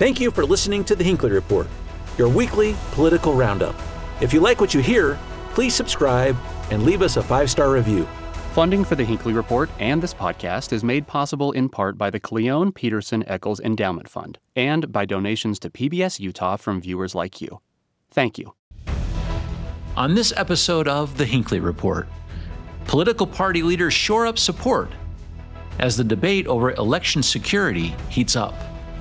Thank you for listening to The Hinckley Report, your weekly political roundup. If you like what you hear, please subscribe and leave us a 5-star review. Funding for The Hinckley Report and this podcast is made possible in part by the Cleone Peterson Eccles Endowment Fund and by donations to PBS Utah from viewers like you. Thank you. On this episode of The Hinckley Report, political party leaders shore up support as the debate over election security heats up.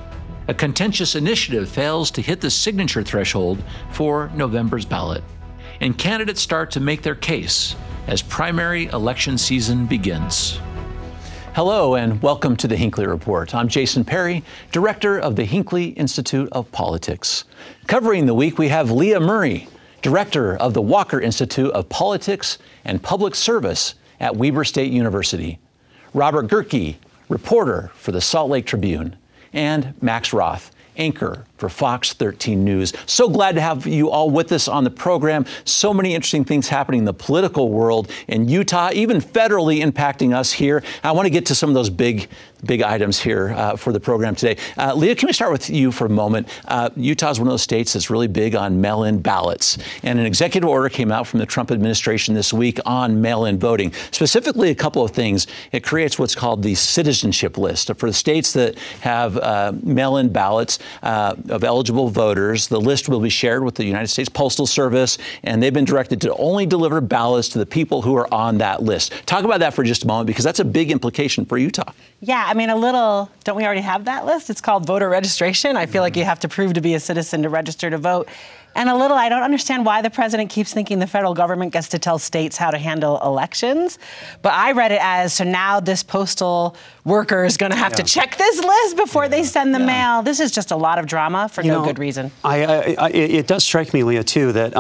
A contentious initiative fails to hit the signature threshold for November's ballot, and candidates start to make their case as primary election season begins. Hello and welcome to the Hinckley Report. I'm Jason Perry, director of the Hinckley Institute of Politics. Covering the week, we have Leah Murray, director of the Walker Institute of Politics and Public Service at Weber State University, Robert Gehrke, reporter for the Salt Lake Tribune, and Max Roth, anchor for Fox 13 News. So glad to have you all with us on the program. So many interesting things happening in the political world in Utah, even federally impacting us here. I want to get to some of those big items here for the program today. Leah, can we start with you for a moment? Utah is one of those states that's really big on mail-in ballots. And an executive order came out from the Trump administration this week on mail-in voting. Specifically, a couple of things. It creates what's called the citizenship list. For the states that have mail-in ballots of eligible voters, the list will be shared with the United States Postal Service, and they've been directed to only deliver ballots to the people who are on that list. Talk about that for just a moment, because that's a big implication for Utah. Yeah, I mean, don't we already have that list? It's called voter registration. I feel like you have to prove to be a citizen to register to vote. And I don't understand why the president keeps thinking the federal government gets to tell states how to handle elections. But I read it as, so now this postal worker is going to have to check this list before they send the mail. This is just a lot of drama for no good reason. It does strike me, Leah, too, that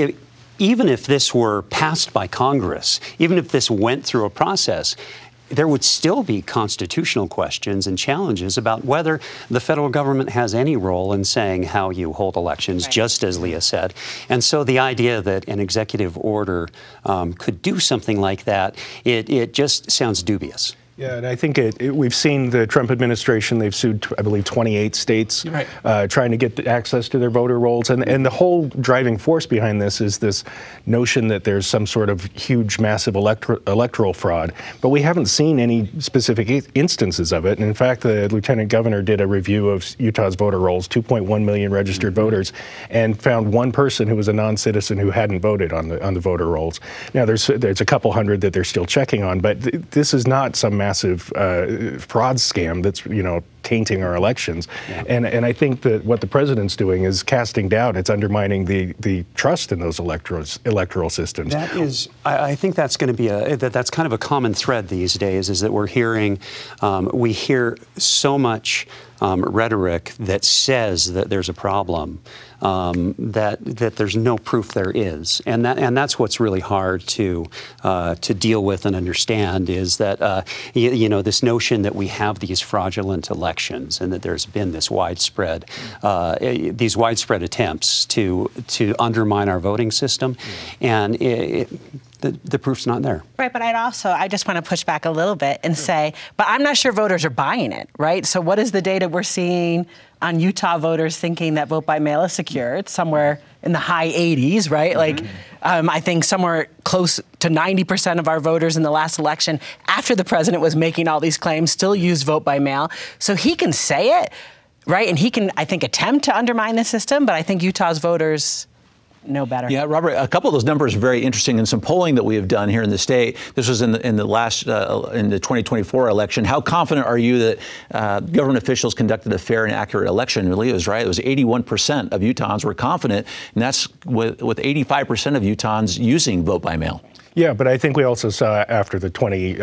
even if this were passed by Congress, even if this went through a process, there would still be constitutional questions and challenges about whether the federal government has any role in saying how you hold elections, just as Leah said. And so the idea that an executive order could do something like that, it just sounds dubious. Yeah, and I think we've seen the Trump administration, they've sued, I believe, 28 states trying to get access to their voter rolls. And the whole driving force behind this is this notion that there's some sort of huge, massive electoral fraud. But we haven't seen any specific instances of it. And in fact, the lieutenant governor did a review of Utah's voter rolls, 2.1 million registered voters, and found one person who was a non-citizen who hadn't voted on the voter rolls. Now, there's a couple hundred that they're still checking on, but this is not some massive fraud scam that's tainting our elections. And I think that what the president's doing is casting doubt. It's undermining the trust in those electoral systems. That is, I think that's going to be that's kind of a common thread these days, is that we hear so much rhetoric that says that there's a problem, that there's no proof there is, and that's what's really hard to deal with and understand, is that this notion that we have these fraudulent elections and that there's been this widespread attempts to undermine our voting system, and the proof's not there. Right, but I just want to push back a little bit and say, but I'm not sure voters are buying it, right? So what is the data we're seeing on Utah voters thinking that vote by mail is secure? It's somewhere in the high 80s, right? I think somewhere close to 90% of our voters in the last election, after the president was making all these claims, still use vote by mail. So he can say it, right? And he can, I think, attempt to undermine the system, but I think Utah's voters know better. Yeah, Robert, a couple of those numbers are very interesting, and some polling that we have done here in the state. This was in the 2024 election. How confident are you that government officials conducted a fair and accurate election? Really, it was right. It was 81% of Utahns were confident, and that's with 85% of Utahns using vote by mail. Yeah, but I think we also saw after the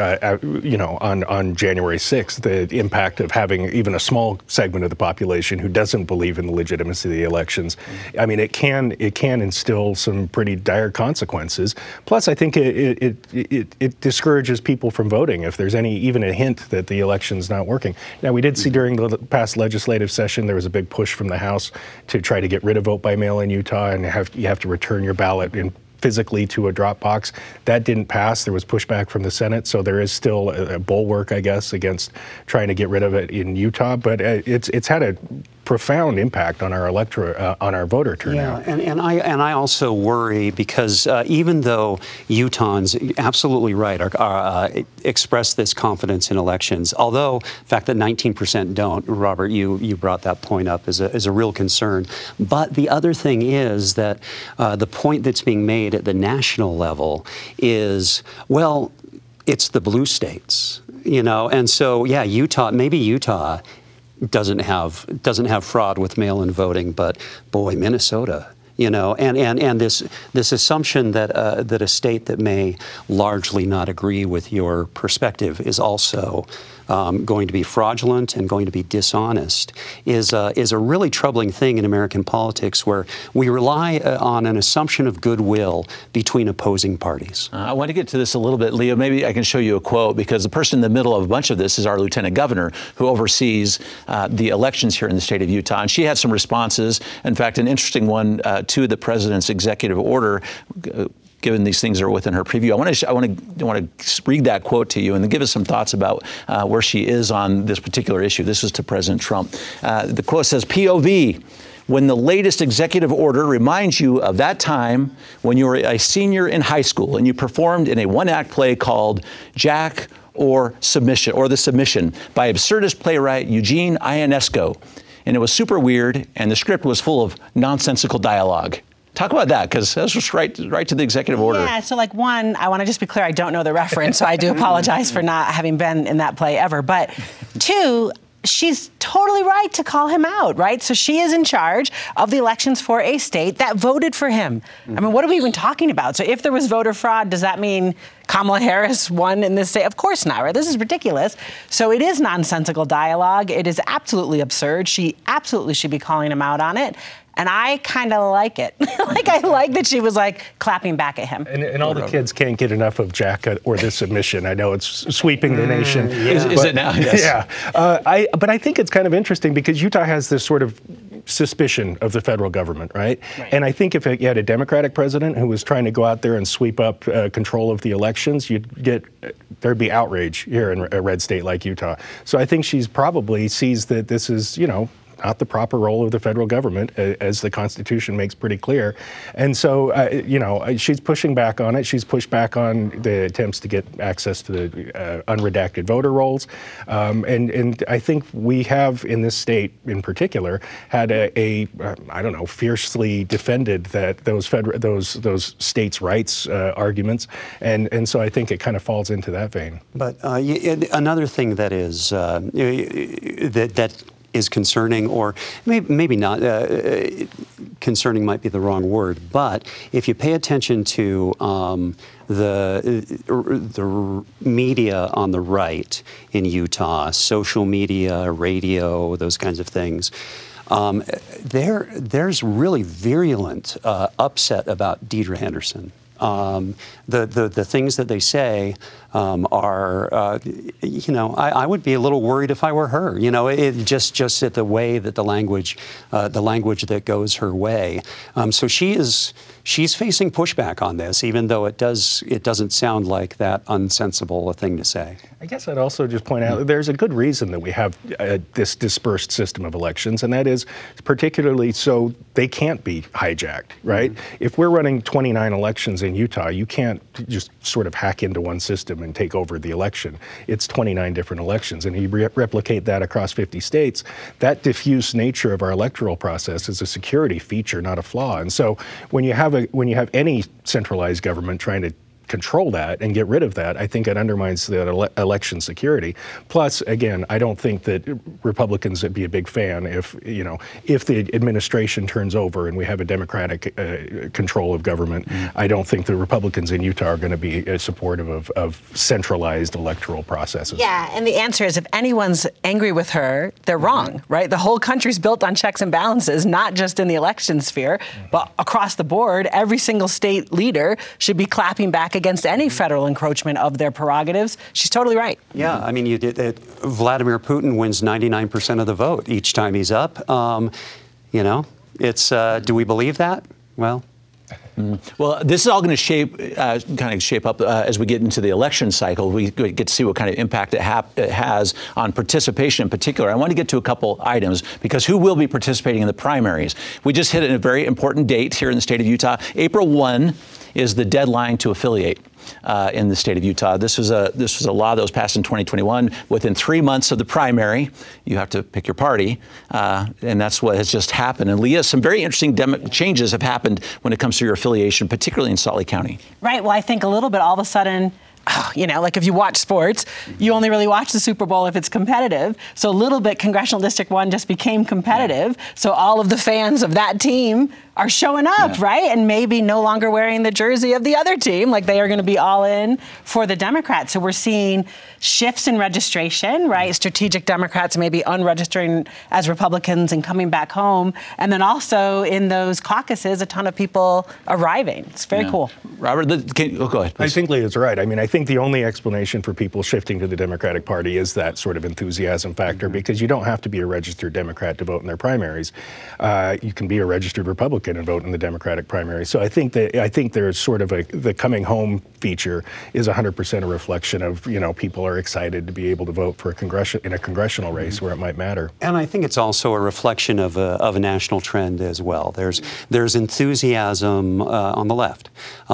on January 6th, the impact of having even a small segment of the population who doesn't believe in the legitimacy of the elections. I mean, it can instill some pretty dire consequences. Plus, I think it discourages people from voting if there's even a hint that the election's not working. Now, we did see during the past legislative session, there was a big push from the House to try to get rid of vote by mail in Utah, and you have to return your ballot physically to a drop box. That didn't pass. There was pushback from the Senate, so there is still a bulwark, I guess, against trying to get rid of it in Utah. But it's had a profound impact on our on our voter turnout. Yeah, and I also worry because even though Utahns, absolutely right, express this confidence in elections, although the fact that 19% don't, Robert, you brought that point up is a real concern. But the other thing is that the point that's being made at the national level is, well, it's the blue states, and so maybe Utah doesn't have fraud with mail-in voting, but boy, Minnesota. And this assumption that a state that may largely not agree with your perspective is also going to be fraudulent and going to be dishonest is a really troubling thing in American politics, where we rely on an assumption of goodwill between opposing parties. I want to get to this a little bit, Leo. Maybe I can show you a quote, because the person in the middle of a bunch of this is our lieutenant governor, who oversees the elections here in the state of Utah. And she had some responses. In fact, an interesting one to the president's executive order, given these things are within her preview. I want to read that quote to you and then give us some thoughts about where she is on this particular issue. This is to President Trump. The quote says, POV, when the latest executive order reminds you of that time when you were a senior in high school and you performed in a one-act play called Jack or Submission, or The Submission, by absurdist playwright Eugene Ionesco. And it was super weird, and the script was full of nonsensical dialogue. Talk about that, because that's just right to the executive order. Yeah, so one, I want to just be clear, I don't know the reference, so I do apologize for not having been in that play ever. But two, she's totally right to call him out, right? So she is in charge of the elections for a state that voted for him. I mean, what are we even talking about? So if there was voter fraud, does that mean Kamala Harris won in this state? Of course not, right? This is ridiculous. So it is nonsensical dialogue. It is absolutely absurd. She absolutely should be calling him out on it. And I kind of like it. I like that she was clapping back at him. And all the kids can't get enough of Jack or The Submission. I know it's sweeping the nation. Yeah. Is it now? Yes. Yeah. But I think it's kind of interesting because Utah has this sort of suspicion of the federal government, right? And I think if you had a Democratic president who was trying to go out there and sweep up control of the elections, there'd be outrage here in a red state like Utah. So I think she's probably sees that this is, not the proper role of the federal government, as the Constitution makes pretty clear. And so, she's pushing back on it. She's pushed back on the attempts to get access to the unredacted voter rolls. And I think we have, in this state in particular, had a fiercely defended those states' rights arguments. And so I think it kind of falls into that vein. But another thing that is that is concerning, or maybe not, concerning might be the wrong word, but if you pay attention to the media on the right in Utah, social media, radio, those kinds of things, there's really virulent upset about Deidre Henderson. The things that they say are, I would be a little worried if I were her. It just at the way that the language that goes her way. So she's facing pushback on this, even though it doesn't sound like that unsensible a thing to say. I guess I'd also just point out there's a good reason that we have this dispersed system of elections, and that is particularly so they can't be hijacked, right? Mm-hmm. If we're running 29 elections in Utah, you can't just sort of hack into one system and take over the election. It's 29 different elections, and you replicate that across 50 states. That diffuse nature of our electoral process is a security feature, not a flaw. And so when you have any centralized government trying to control that and get rid of that, I think it undermines the election security. Plus, again, I don't think that Republicans would be a big fan if the administration turns over and we have a Democratic control of government. I don't think the Republicans in Utah are going to be supportive of centralized electoral processes. Yeah, and the answer is if anyone's angry with her, they're wrong, right? The whole country's built on checks and balances, not just in the election sphere, but across the board. Every single state leader should be clapping back against any federal encroachment of their prerogatives. She's totally right. Yeah, I mean, Vladimir Putin wins 99% of the vote each time he's up. It's do we believe that? Well, Well, this is all going to kind of shape up as we get into the election cycle. We get to see what kind of impact it has on participation in particular. I want to get to a couple items because who will be participating in the primaries? We just hit a very important date here in the state of Utah. April 1 is the deadline to affiliate in the state of Utah. This was a law that was passed in 2021. Within 3 months of the primary, you have to pick your party, and that's what has just happened. And Leah, some very interesting changes have happened when it comes to your affiliation, particularly in Salt Lake County. Right. Well, I think a little bit all of a sudden, like if you watch sports, you only really watch the Super Bowl if it's competitive. So a little bit Congressional District 1 just became competitive. Yeah. So all of the fans of that team are showing up, right? And maybe no longer wearing the jersey of the other team, like they are going to be all in for the Democrats. So we're seeing shifts in registration, right? Strategic Democrats maybe unregistering as Republicans and coming back home. And then also in those caucuses, a ton of people arriving. It's very cool. Robert, go ahead, please. I think Leah's right. I mean, I think the only explanation for people shifting to the Democratic Party is that sort of enthusiasm factor, because you don't have to be a registered Democrat to vote in their primaries. You can be a registered Republican and vote in the Democratic primary. So I think there's sort of the coming home feature is 100% a reflection of, people are excited to be able to vote for in a congressional race where it might matter. And I think it's also a reflection of a national trend as well. There's enthusiasm on the left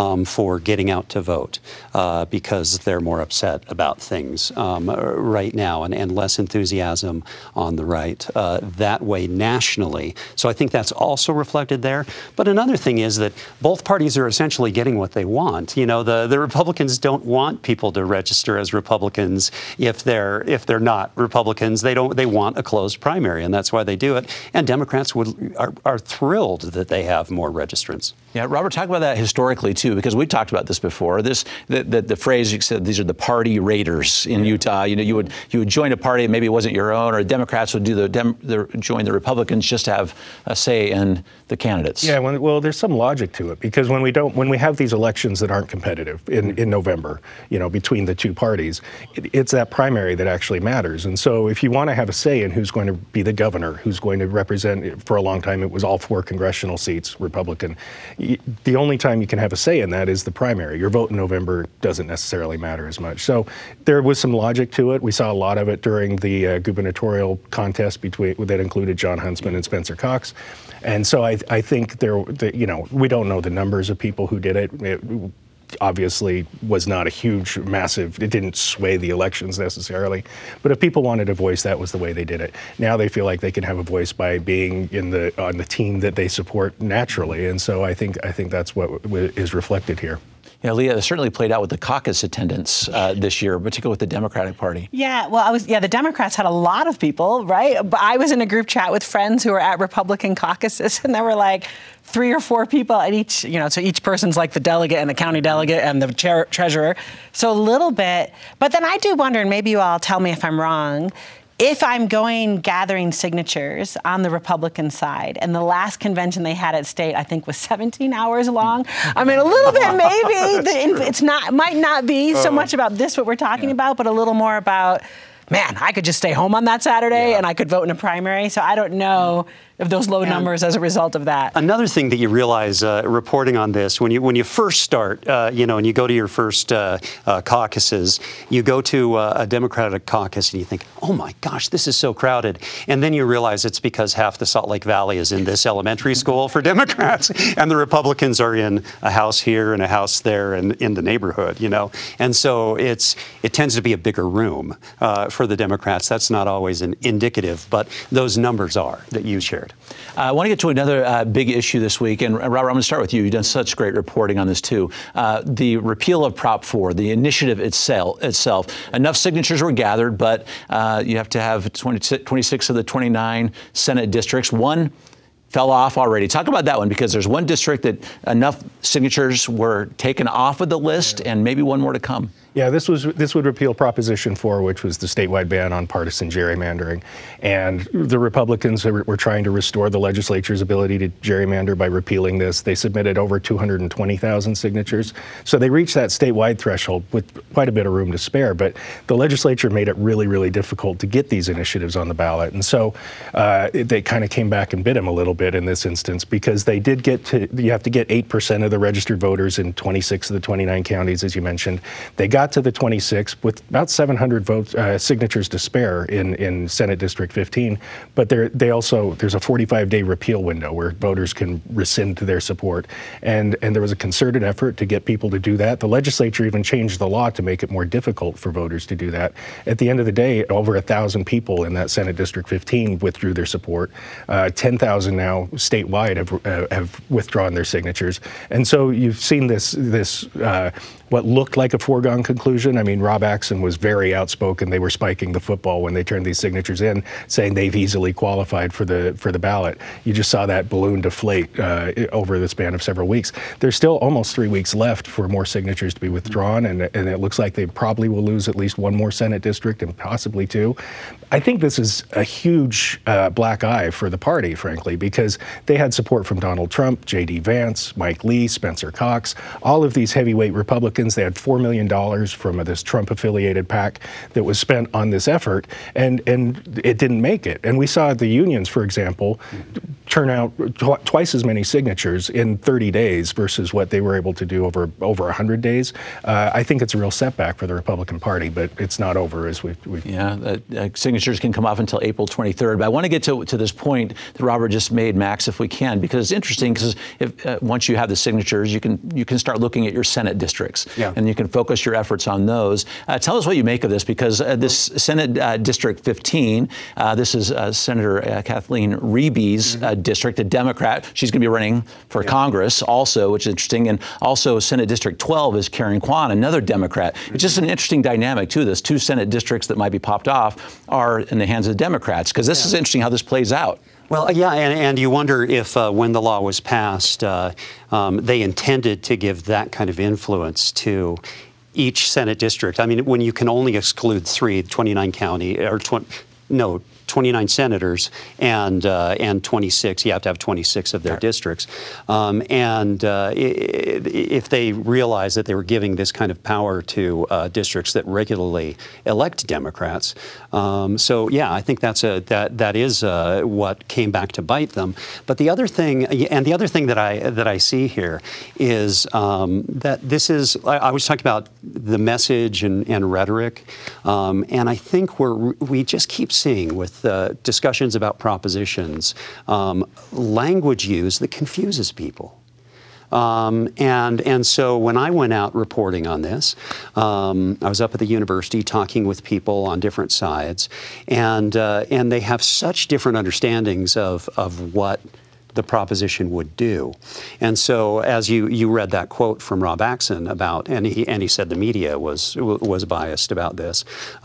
for getting out to vote because they're more upset about things right now, and less enthusiasm on the right that way nationally. So I think that's also reflected there. But another thing is that both parties are essentially getting what they want. The Republicans don't want people to register as Republicans if they're not Republicans. They want a closed primary, and that's why they do it. And Democrats are thrilled that they have more registrants. Yeah, Robert, talk about that historically too, because we talked about this before. The phrase you said, these are the party raiders in Utah. You would join a party, maybe it wasn't your own, or Democrats would join the Republicans just to have a say in the candidates. Yeah, well, there's some logic to it, because when we have these elections that aren't competitive in November, between the two parties, it's that primary that actually matters. And so if you want to have a say in who's going to be the governor, who's going to represent, for a long time it was all 4 congressional seats Republican. The only time you can have a say in that is the primary. Your vote in November doesn't necessarily matter as much. So there was some logic to it. We saw a lot of it during the gubernatorial contest that included Jon Huntsman and Spencer Cox. And so I think we don't know the numbers of people who did it. It obviously was not a huge, massive, it didn't sway the elections necessarily. But if people wanted a voice, that was the way they did it. Now they feel like they can have a voice by being on the team that they support naturally. And so I think that's what is reflected here. Yeah, Leah, it certainly played out with the caucus attendance this year, particularly with the Democratic Party. Yeah, well, the Democrats had a lot of people, right? But I was in a group chat with friends who were at Republican caucuses, and there were like 3 or 4 people at each, so each person's like the delegate and the county delegate and the treasurer. So a little bit. But then I do wonder, and maybe you all tell me if I'm wrong, if I'm gathering signatures on the Republican side, and the last convention they had at state, I think, was 17 hours long. I mean, a little bit maybe. It might not be so much about this, what we're talking about, but a little more about, man, I could just stay home on that Saturday and I could vote in a primary. So I don't know if those low numbers as a result of that. Another thing that you realize reporting on this, when you first start, and you go to your first caucuses, you go to a Democratic caucus and you think, oh my gosh, this is so crowded. And then you realize it's because half the Salt Lake Valley is in this elementary school for Democrats, and the Republicans are in a house here and a house there and in the neighborhood, And so it tends to be a bigger room for the Democrats. That's not always an indicative, but those numbers are that you shared. I want to get to another big issue this week, and Robert, I'm going to start with you. You've done such great reporting on this too. The repeal of Prop 4, the initiative itself. Enough signatures were gathered, but you have to have 26 of the 29 Senate districts. One fell off already. Talk about that one, because there's one district that enough signatures were taken off of the list, and maybe one more to come. Yeah, this would repeal Proposition 4, which was the statewide ban on partisan gerrymandering. And the Republicans were trying to restore the legislature's ability to gerrymander by repealing this. They submitted over 220,000 signatures. So they reached that statewide threshold with quite a bit of room to spare. But the legislature made it really, really difficult to get these initiatives on the ballot. And so they kind of came back and bit them a little bit in this instance, because they did you have to get 8% of the registered voters in 26 of the 29 counties, as you mentioned. They got to the 26 with about 700 signatures to spare in Senate District 15, but there's a 45-day repeal window where voters can rescind their support, and there was a concerted effort to get people to do that. The legislature even changed the law to make it more difficult for voters to do that. At the end of the day, over 1,000 people in that Senate District 15 withdrew their support. 10,000 now statewide have withdrawn their signatures, and so you've seen this what looked like a foregone conclusion. I mean, Rob Axson was very outspoken. They were spiking the football when they turned these signatures in, saying they've easily qualified for the ballot. You just saw that balloon deflate over the span of several weeks. There's still almost 3 weeks left for more signatures to be withdrawn, and it looks like they probably will lose at least one more Senate district and possibly two. I think this is a huge black eye for the party, frankly, because they had support from Donald Trump, J.D. Vance, Mike Lee, Spencer Cox, all of these heavyweight Republicans. They had $4 million from this Trump-affiliated PAC that was spent on this effort, and it didn't make it. And we saw the unions, for example, turn out twice as many signatures in 30 days versus what they were able to do over 100 days. I think it's a real setback for the Republican Party, but it's not over as we. Yeah, signatures can come off until April 23rd. But I want to get to this point that Robert just made, Max, if we can, because it's interesting. Because if once you have the signatures, you can start looking at your Senate districts, and you can focus your efforts on those. Tell us what you make of this, because this Senate District 15, this is Senator Kathleen Reeby's district, a Democrat. She's going to be running for Congress also, which is interesting. And also Senate District 12 is Karen Kwan, another Democrat. It's just an interesting dynamic, too. This two Senate districts that might be popped off are in the hands of the Democrats, because this is interesting how this plays out. Well, yeah, and you wonder if when the law was passed, they intended to give that kind of influence to each Senate district. I mean, when you can only exclude 29 senators and 26. You have to have 26 of their districts. If they realized that they were giving this kind of power to districts that regularly elect Democrats, I think that is what came back to bite them. But the other thing that I see here is that this is. I was talking about the message and rhetoric, and I think we just keep seeing with discussions about propositions, language use that confuses people. And so when I went out reporting on this, I was up at the university talking with people on different sides, and they have such different understandings of what the proposition would do. And so as you read that quote from Rob Axson about, and he said the media was biased about this.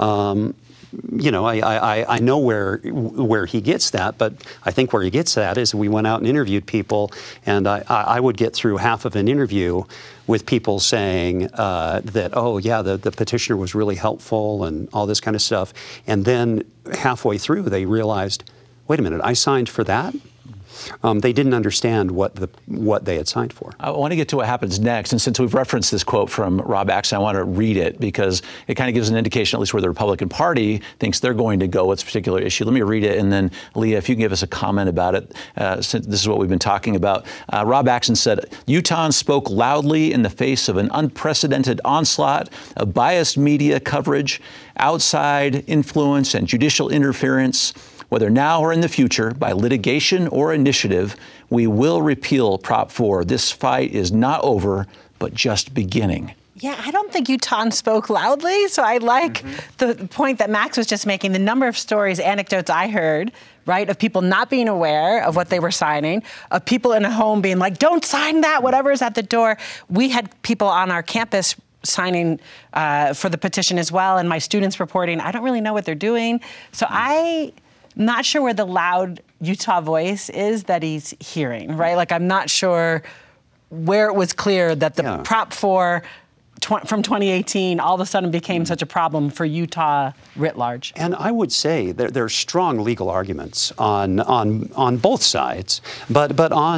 I know where he gets that, but I think where he gets that is we went out and interviewed people, and I would get through half of an interview with people saying that, oh, yeah, the petitioner was really helpful and all this kind of stuff. And then halfway through, they realized, wait a minute, I signed for that? They didn't understand what they had signed for. I want to get to what happens next, and since we've referenced this quote from Rob Axson, I want to read it because it kind of gives an indication, at least where the Republican Party thinks they're going to go with this particular issue. Let me read it, and then Leah, if you can give us a comment about it, since this is what we've been talking about. Rob Axson said, Utahns spoke loudly in the face of an unprecedented onslaught of biased media coverage, outside influence, and judicial interference. Whether now or in the future, by litigation or initiative, we will repeal Prop 4. This fight is not over, but just beginning. Yeah, I don't think Utahns spoke loudly, so I like the point that Max was just making. The number of stories, anecdotes I heard, right, of people not being aware of what they were signing, of people in a home being like, don't sign that, whatever's at the door. We had people on our campus signing for the petition as well, and my students reporting, I don't really know what they're doing. So not sure where the loud Utah voice is that he's hearing, right? Like, I'm not sure where it was clear that the Prop 4 from 2018 all of a sudden became such a problem for Utah writ large. And I would say there are strong legal arguments on both sides, but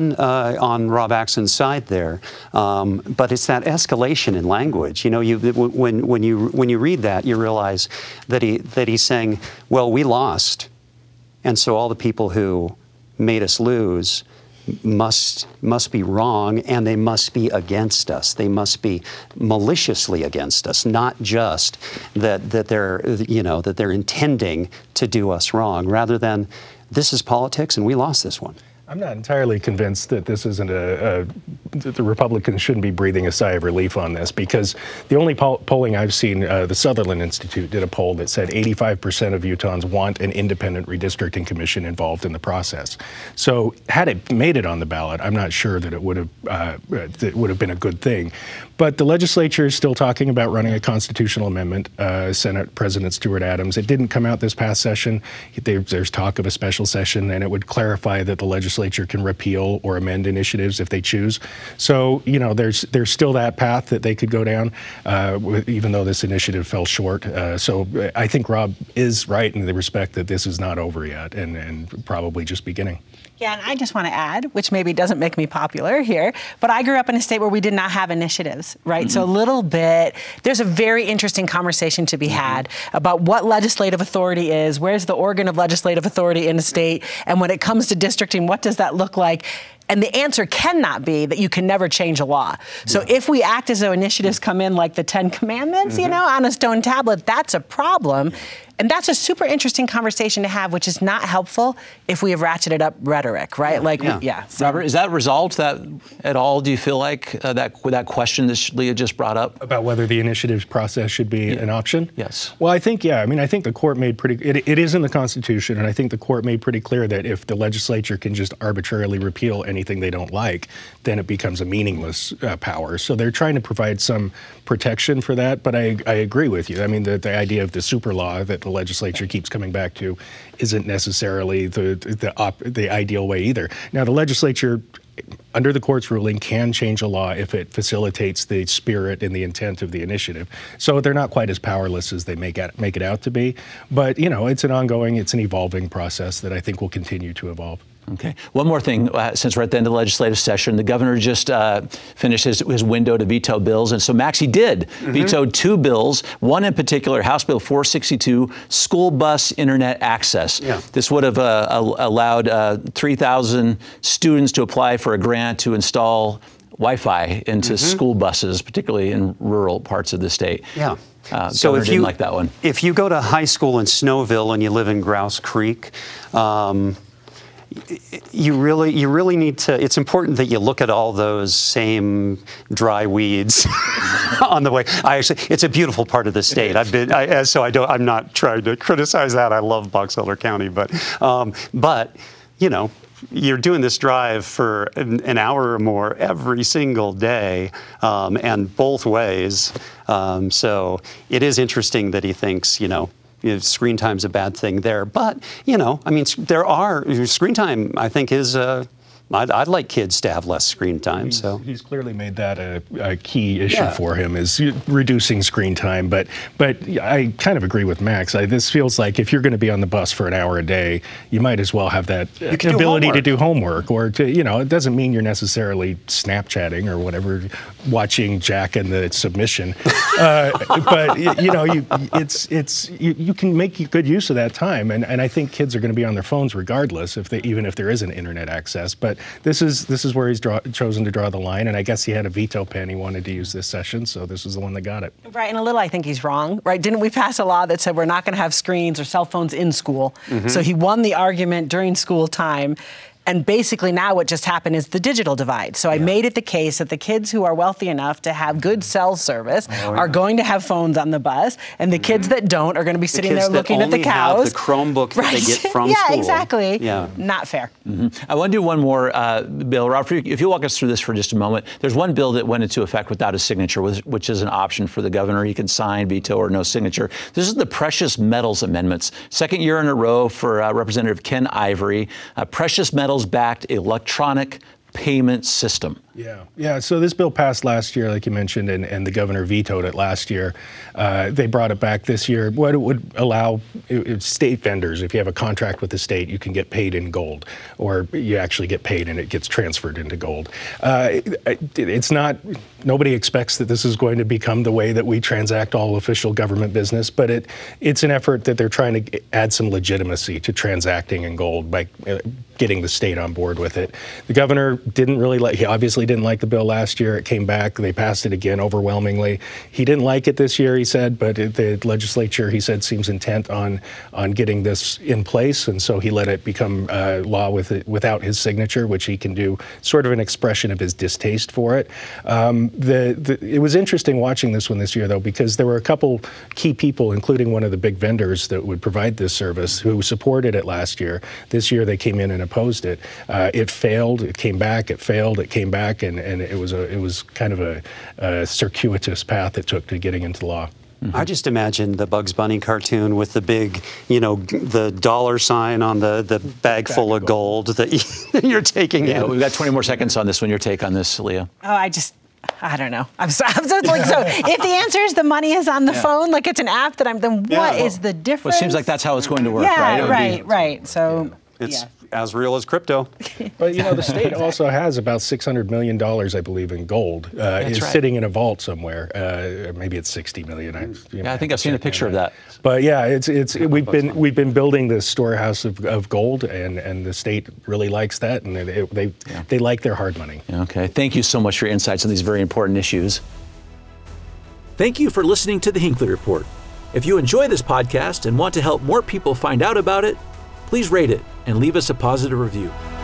on Rob Axson's side there. But it's that escalation in language. You know, when you read that, you realize that he's saying, well, we lost, and so all the people who made us lose must be wrong, and they must be against us. They must be maliciously against us, not just that they're intending to do us wrong, rather than this is politics and we lost this one. I'm not entirely convinced that this isn't that the Republicans shouldn't be breathing a sigh of relief on this, because the only polling I've seen, the Sutherland Institute did a poll that said 85% of Utahns want an independent redistricting commission involved in the process. So had it made it on the ballot, I'm not sure that it would have been a good thing. But the legislature is still talking about running a constitutional amendment. Senate President Stuart Adams. It didn't come out this past session. There's talk of a special session, and it would clarify that the legislature can repeal or amend initiatives if they choose. So, you know, there's still that path that they could go down, even though this initiative fell short. So I think Rob is right in the respect that this is not over yet, and probably just beginning. Yeah, and I just want to add, which maybe doesn't make me popular here, but I grew up in a state where we did not have initiatives, right? Mm-hmm. So a little bit, there's a very interesting conversation to be had about what legislative authority is, where's the organ of legislative authority in a state, and when it comes to districting, what does that look like? And the answer cannot be that you can never change a law. So if we act as though initiatives come in like the 10 Commandments, you know, on a stone tablet, that's a problem. And that's a super interesting conversation to have, which is not helpful if we have ratcheted up rhetoric, right? So. Robert, is that resolved that at all? Do you feel like that question that Leah just brought up? About whether the initiative process should be an option? Yes. Well, I think the court made it is in the Constitution, and I think the court made pretty clear that if the legislature can just arbitrarily repeal anything they don't like, then it becomes a meaningless power. So they're trying to provide some protection for that, but I agree with you. I mean, the idea of the super law that the legislature keeps coming back to isn't necessarily the ideal way either. Now, the legislature, under the court's ruling, can change a law if it facilitates the spirit and the intent of the initiative. So they're not quite as powerless as they make it out to be. But, you know, it's an evolving process that I think will continue to evolve. Okay. One more thing, since we're at the end of the legislative session, the governor just finished his window to veto bills. And so Maxie did veto 2 bills, one in particular, House Bill 462, school bus internet access. Yeah. This would have allowed 3,000 students to apply for a grant to install Wi-Fi into school buses, particularly in rural parts of the state. Yeah. So if you didn't like that one. If you go to high school in Snowville and you live in Grouse Creek, you really need to, it's important that you look at all those same dry weeds on the way. It's a beautiful part of the state. I'm not trying to criticize that. I love Box Elder County, but you know, you're doing this drive for an hour or more every single day, and both ways. So it is interesting that he thinks, you know, screen time's a bad thing there. But, you know, I mean, screen time, I think, is I'd like kids to have less screen time. He's clearly made that a key issue for him, is reducing screen time. But I kind of agree with Max. This feels like if you're going to be on the bus for an hour a day, you might as well have that ability to do homework, or to, you know, it doesn't mean you're necessarily Snapchatting or whatever, watching Jack and the Submission. But you know, you can make good use of that time, and I think kids are going to be on their phones regardless, even if there isn't internet access. But this is where he's chosen to draw the line, and I guess he had a veto pen he wanted to use this session, so this is the one that got it. Right, and a little I think he's wrong, right? Didn't we pass a law that said we're not going to have screens or cell phones in school? So he won the argument during school time. And basically now what just happened is the digital divide. So I made it the case that the kids who are wealthy enough to have good cell service are going to have phones on the bus, and the kids that don't are going to be sitting there looking at the cows. Have the Chromebook that they get from school. Yeah, exactly. Yeah. Not fair. I want to do one more bill. Rob, if you walk us through this for just a moment. There's one bill that went into effect without a signature, which is an option for the governor. He can sign, veto, or no signature. This is the Precious Metals Amendments. Second year in a row for Representative Ken Ivory. Precious Metals backed electronic payment system. Yeah. So this bill passed last year, like you mentioned, and the governor vetoed it last year. They brought it back this year. What it would allow state vendors, if you have a contract with the state, you can get paid in gold, or you actually get paid and it gets transferred into gold. It's not. Nobody expects that this is going to become the way that we transact all official government business, but it's an effort that they're trying to add some legitimacy to transacting in gold by getting the state on board with it. The governor he obviously didn't like the bill last year. It came back. They passed it again overwhelmingly. He didn't like it this year, he said, but the legislature, he said, seems intent on getting this in place, and so he let it become law without his signature, which he can do, sort of an expression of his distaste for it. It was interesting watching this one this year, though, because there were a couple key people, including one of the big vendors that would provide this service, who supported it last year. This year they came in and opposed it. It failed. It came back. It failed. It came back, and it was kind of a circuitous path it took to getting into law. I just imagine the Bugs Bunny cartoon with the big, the dollar sign on the bag full of gold that you're taking in. We've got 20 more seconds on this one. Your take on this, Leah? Oh, I don't know. I'm so like, so if the answer is the money is on the phone, like it's an app then what is the difference? Well, it seems like that's how it's going to work, right? Right. So it's as real as crypto. But the state also has about $600 million, I believe, in gold. It's sitting in a vault somewhere. Maybe it's $60 million. I think I've seen a picture of that. But yeah, we've been building this storehouse of gold, and the state really likes that, and they like their hard money. Okay, thank you so much for your insights on these very important issues. Thank you for listening to the Hinckley Report. If you enjoy this podcast and want to help more people find out about it, please rate it and leave us a positive review.